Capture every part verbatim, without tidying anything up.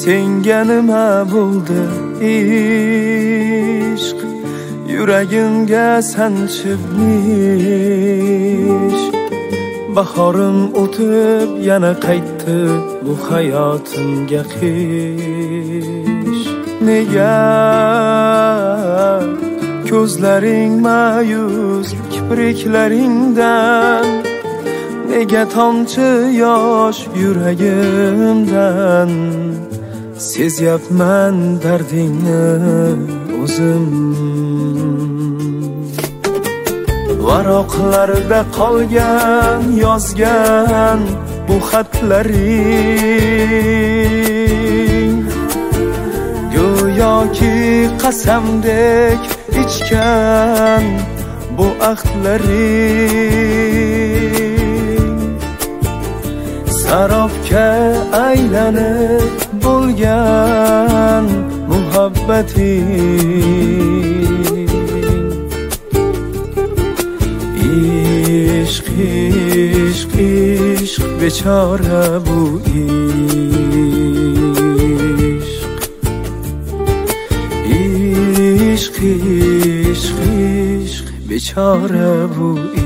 senga nima bo'ldi ishq, yuragimga sanchibmish. Bahorim o'tib yana qaytdi bu hayotimga qish. Nega ko'zlaring ma'yus kipriklaringdan, nega tomchi yosh yuragimdan? Sezyapman dardingni o'zim. Varoqlarda qolgan yozgan bu xatlaring, go'yoki qasamdek ichgan bu ahdlaring. Sarobga aylanib bo'lgan muhabbating. İşq, işq, işq, bechora bu ishq. İşq, işq, işq, bechora bu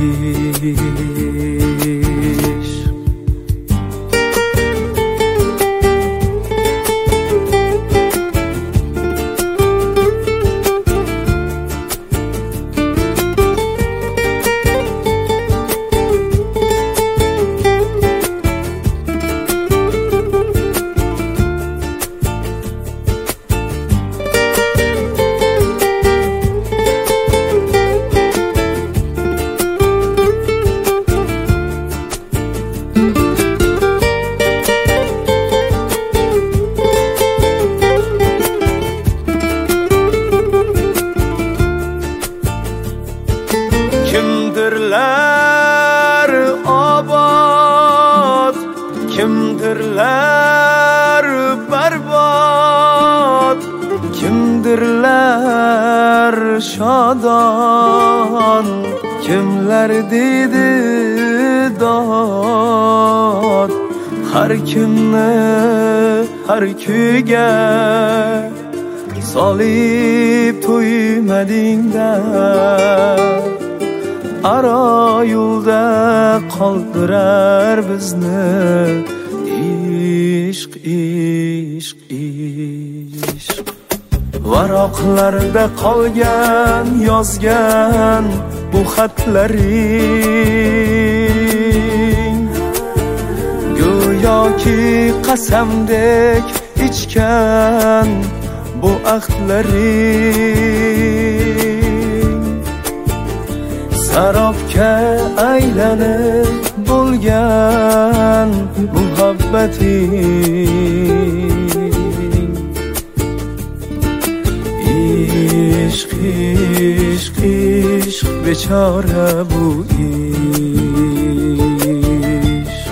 ishq. Kimdirlar obod, kimdirlar barbod, kimdirlar shodon, kimlar dedi dod. Har kimni har kuyga solib to'ymadingda, aro yo'lda qoldirar bizni ishq, ishq, ishq. Varoqlarda qolgan yozgan bu xatlaring, go'yoki qasamdek ichgan bu ahdlaring. Sarobga aylanib bo'lgan muhabbating. İşq, işq, işq, bechora bu ishq.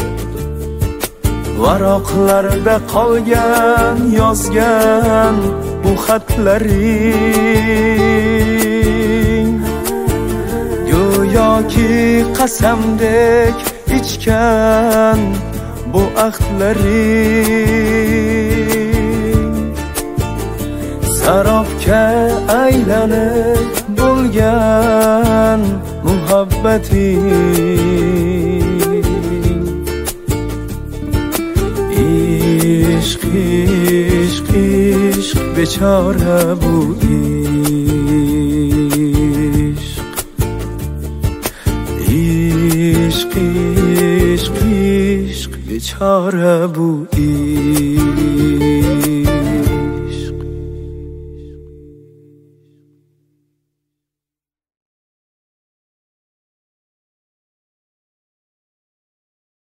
Varoqlarda qolgan yozgan bu xatlaring, go'yoki qasamdek ichgan bu ahdlaring. Sarobga aylanib bo'lgan muhabbating. İşq, işq, ishq, bechora bu ishq. İşq, ishq, ishq, bechora bu ishq.